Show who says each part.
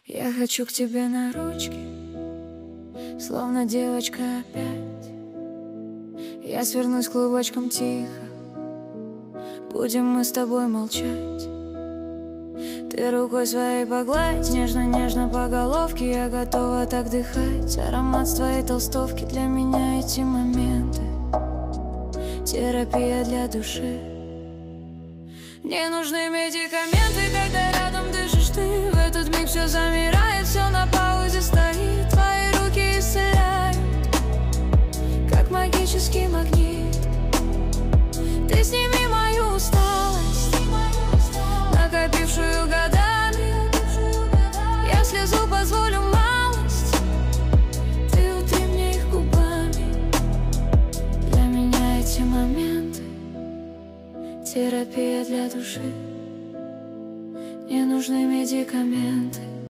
Speaker 1: Я хочу к тебе на ручки, словно девочка опять. Я свернусь клубочком тихо, будем мы с тобой молчать. Ты рукой своей погладь, нежно-нежно по головке. Я готова так дыхать. Аромат с твоей толстовки, для меня эти моменты терапия для души. Не нужны медикаменты, когда рядом дышишь ты. В этот миг все замирает, все на паузе стоит. Твои руки исцеляют, как магический магнит. Ты сними мою усталость, накопившую годами. Я слезу, позволю малость, ты утри мне их губами. Для меня эти моменты терапия для души. Не нужны медикаменты.